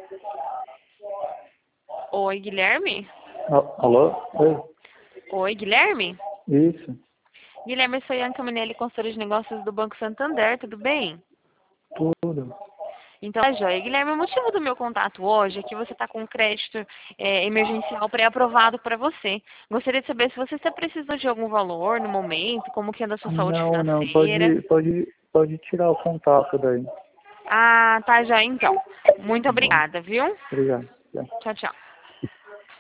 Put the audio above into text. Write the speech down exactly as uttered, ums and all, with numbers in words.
Oi, Guilherme? A- Alô? Oi? Oi, Guilherme? Isso, Guilherme, eu sou Ian Caminelli, consultora de negócios do Banco Santander, tudo bem? tudo. Então, tá joia. Guilherme, o motivo do meu contato hoje é que você está com um crédito é, emergencial pré-aprovado para você. Gostaria de saber se você está precisando de algum valor no momento, como que anda a sua saúde Não, não, financeira. pode, pode, pode tirar o contato daí. Ah, tá joia, então. Muito Tá bom. obrigada, viu? Obrigado. Tchau. Tchau, tchau.